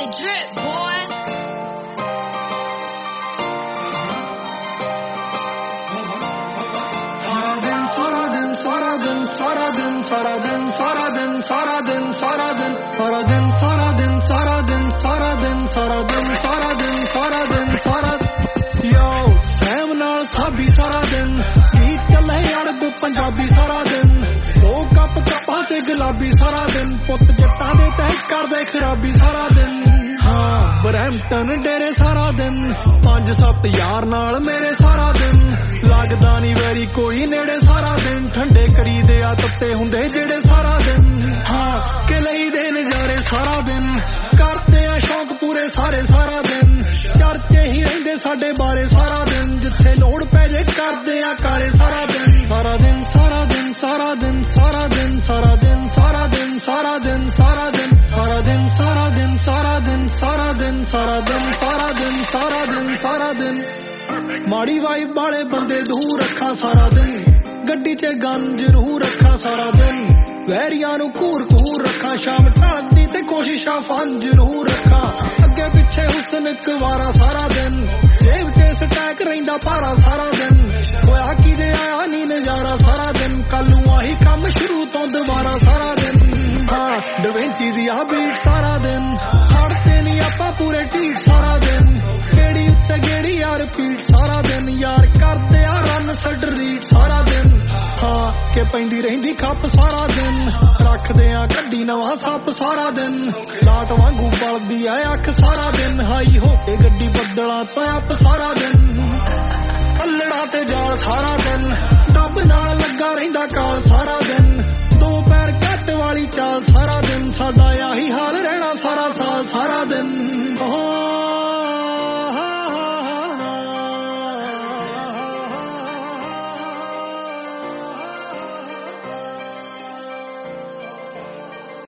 the drip, boy. Punjabi सारा दिन दो कप कप्पा च गुलाबी सारा दिन पुत जट्टा दे तय कर दे खराबी सारा दिन हाँ ब्रैम्पटन डेरे सारा दिन 5-7 यार नाल मेरे सारा दिन लगदा नी वैरी कोई नेड़े सारा दिन ठंडे करी दे आ तत्ते हुंदे जेड़े सारा दिन हाँ के लई दे नजारे सारा दिन करते आ शौक पूरे सारे सारा दिन चर्चे ही रहिंदे साडे बारे सारा दिन जिथे लोड़ पै जे करदे आ कारे सारा दिन सारा दिन सारा दिन सारा दिन सारा दिन सारा दिन सारा दिन सारा दिन सारा दिन सारा दिन सारा दिन सारा दिन सारा दिन सारा दिन सारा दिन सारा दिन सारा दिन माड़ी वाइब वाले बंदे दूर रखा सारा दिन गड्डी च गन जरूर रखा सारा दिन वैरियां नू घूर घूर रखा शाम ढलदी ते कोशिशां फन जरूर रखा अगे पिछे हुसन कुवारा सारा दिन जेब च स्टैक रहिंदा भारा सारा दिन होया की जे आया नी नजारा सारा दिन कल नू आही काम शुरू तो दोबारा सारा दिन हाँ डवेंची दी आ बीट सारा दिन हड़ते नी आपां पूरे ढीठ सारा दिन गेड़ी उत्ते गेड़ी यार पीट सारा दिन यार करदे आ रन सड रीट सारा दिन हाँ के पैंदी रहिंदी खप सारा दिन रखदे आ कड्डी नवां सप सारा दिन लाट वांगू बलदी आ अख सारा दिन हाई हो के गड्डी बदलां तो अप सारा दिन अल्लड़ा ते जाल सारा दिन डब नाल लगा रहिंदा काल सारा दिन दो पैर घट वाली चाल सारा दिन साडा आही हाल